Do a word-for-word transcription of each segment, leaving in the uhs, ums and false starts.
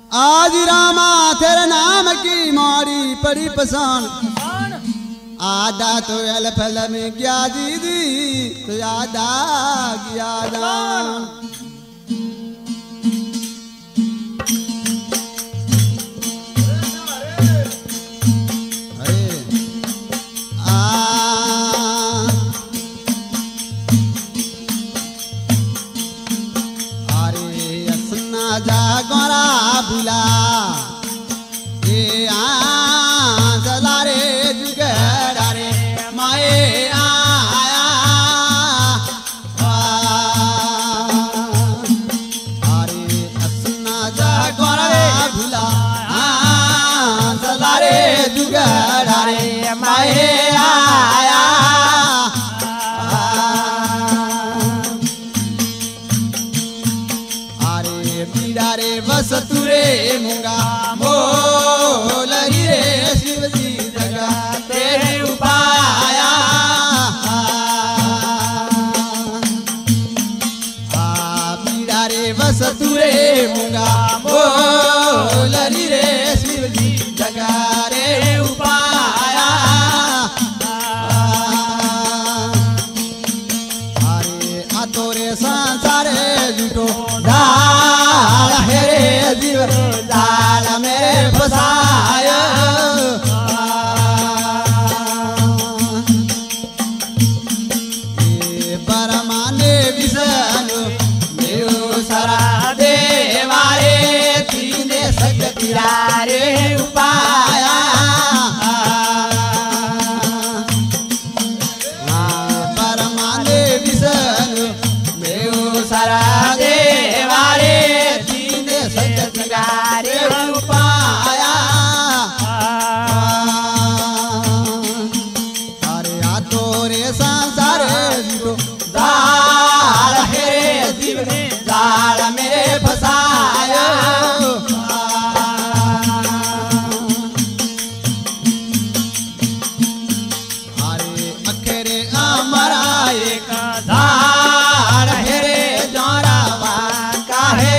आज रामा तेरे नाम की मारी पड़ी पसंद आदा तो एल फल में क्या दीदी तो आदा क्या दान जागोरा बुला ये आ जलारे जुगड़ारे माए आया अरे असना जागोरा बुला आ जलारे जुगड़ारे माए आया रे बस तुरे मूंगा मोलरी रे शिव जी जगा तेरे उपाया आ पीड़ा रे बस तुरे मूंगा मोलरी रे शिव जी जगा रे उपाया अरे आ तोरे संसारे जुटो हेरे जीव जाल मेरे फसाया परमाने विष्णु देव सारा देवारे तीने शक्ति रे उपाया परमाने विष्णु देव सारा देवारे रे उपाया अरे आ तोरे संसार जीवो जाल हेरे जीव जाल मेरे फसाया अरे अखेरे अमरा एक जाल हेरे जोरावा काहे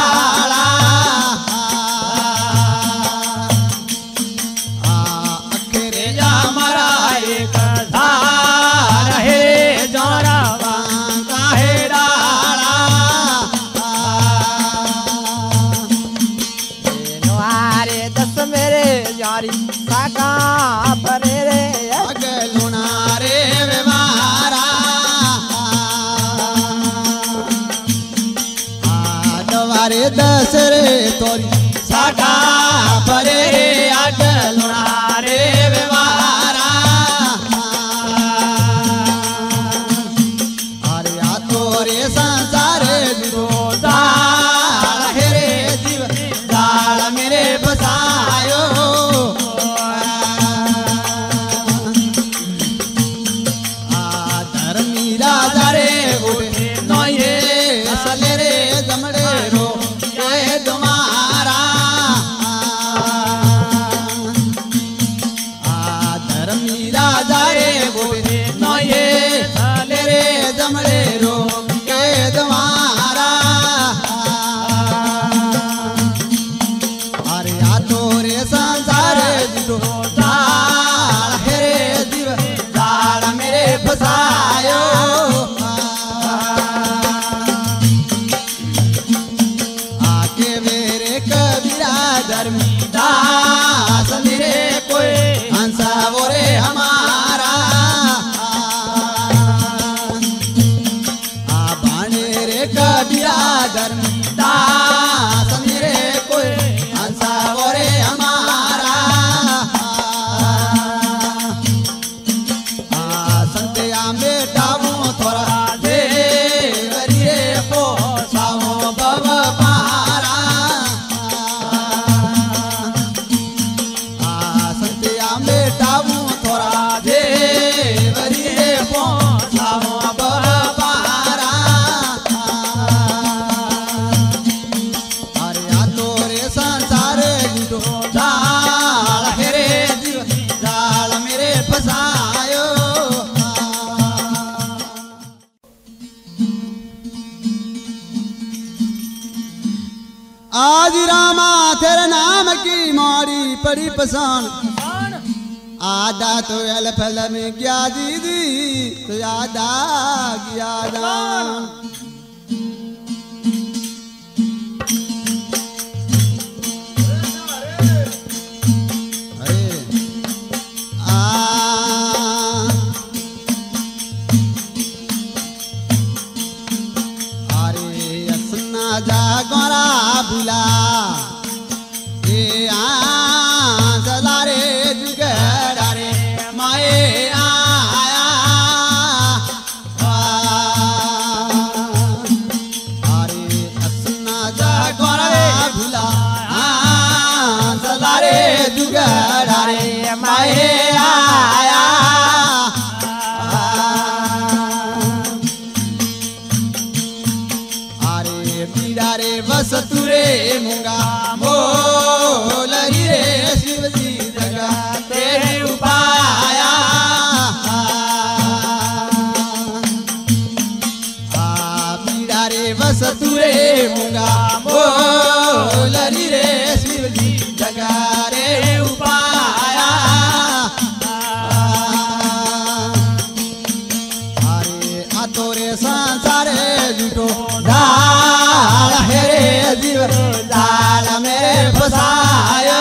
साका भरे रे अगलुना रे व्यवहारा आदवारे दसरे तोरी साका भरे रे अगलुना रे व्यवहारा अरे आ तोरे संसारे जीवो जाल हेरे जीव जाल मेरे बसायो राजा रे गोटे नये असले रे जमड़े रो ये तुम्हारा आ धर्मी राजा रे गोटे नये असले रे जमड़े रो ये तुम्हारा अरे आ तोरे संसार जीवो जाल हेरे जीव जाल मेरे फसायो धर्मी दास मेरे कोई हंसा बोरे हमारा आ बाणे रे कबिरा धर्मी दास मेरे कोई हंसा बोरे हमारा आ संतया बेटावो थोड़ा दे वरिए पो सावो बब पारा बेटावू थोड़ा दे वरिए पहुंचावो बारा अरे आ तोरे संसार जीवो जाल हेरे जीव जाल मेरे फसायो आज रामा तेरे नाम की मोरी पड़ी पसंद आदा तो अल फल में क्या दीदी तो यादा यादा गोरा बुला ए आ चला रे जुगड़ा रे माए आया अरे असना जा गोरा बुला आ चला रे जुगड़ा रे माए आया रे बस तुरे मूंगा मोलरी रे शिव जी जगा तेरे उपाया आ पीड़ा रे बस तुरे मूंगा मोलरी रे शिव जी जगा रे उपाया अरे आ तोरे संसारे जुटो जीव जाल मेरे फसाया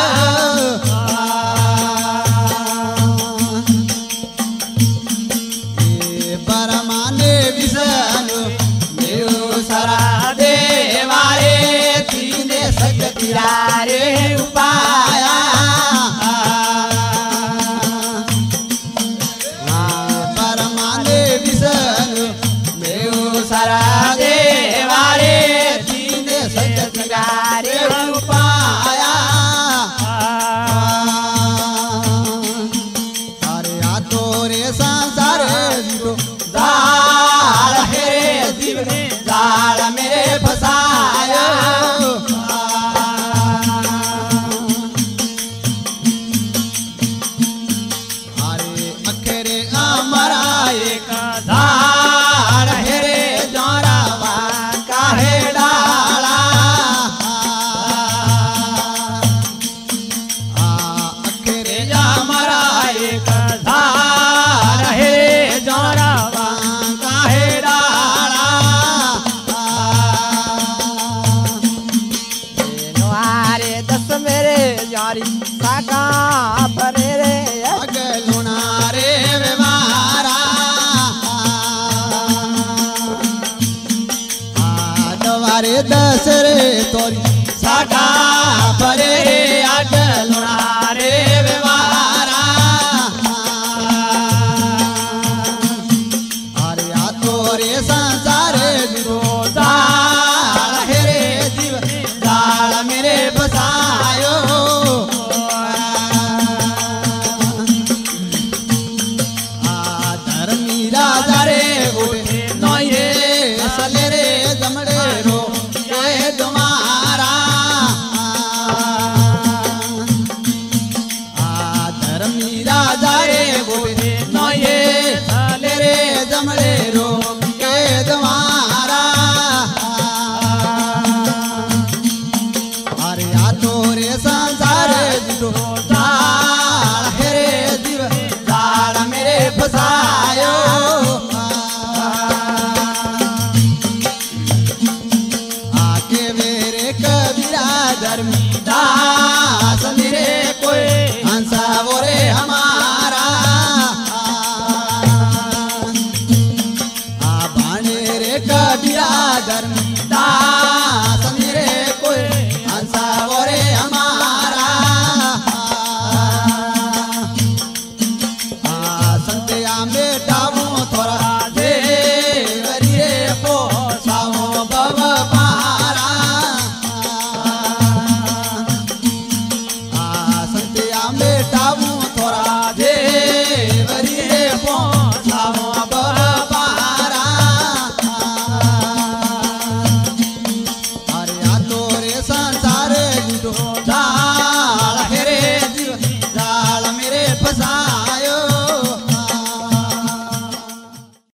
परमाने विषानु देव सरा देवारे तीने सकती रे उपाया परमाने विषानु देव सरा देवारे रे उपाया अरे आ तोरे संसार जीरो जाल हे जीव जाल मेरे फसाया अरे अखेरे अमरा एक धार हे रे जोरावा काहे साका परे रे अगलुना रे व्यवहारा आदवारे दस रे तोरी साका परे रे अगलुना रे व्यवहारा अरे आ तोरे संसारे जीरो जाल हे रे जीव जाल मेरे बसायो राजा रे गोटे नई रे सले रे जमड़े रो ये तुम्हारा आ धर्मी राजा रे गोटे नई रे सले रे जमड़े रो ये तुम्हारा अरे आ तोरे संसार जीरो जाल हे रे जीव जाल मेरे फसायो धर्मी दास मेरे